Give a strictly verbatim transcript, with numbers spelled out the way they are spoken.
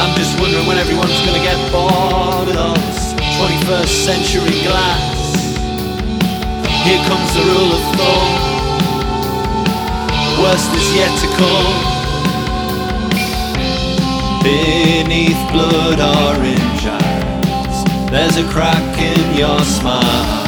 I'm just wondering when everyone's gonna get bored with all this twenty-first century glass. Here comes the rule of thumb, worst is yet to come. Beneath blood orange eyes, there's a crack in your smile.